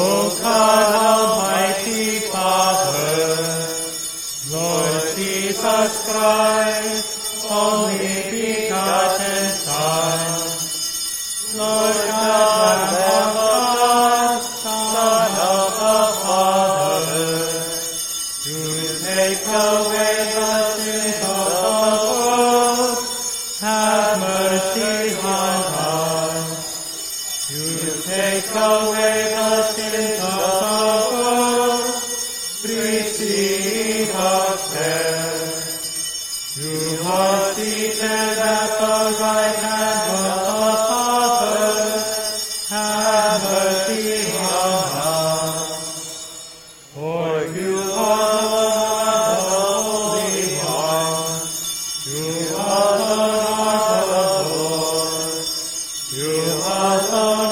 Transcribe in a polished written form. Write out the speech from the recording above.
O God, Almighty Father, Lord Jesus Christ, only begotten Son, Lord God, Lamb of God, Son of the Father, you take away the sins of the world, have mercy on us. You take away the sins of the world, receive us there. You are seated at the right hand of the Father, have mercy on us. For you are the Holy One, you are the Lord of Lords, you are the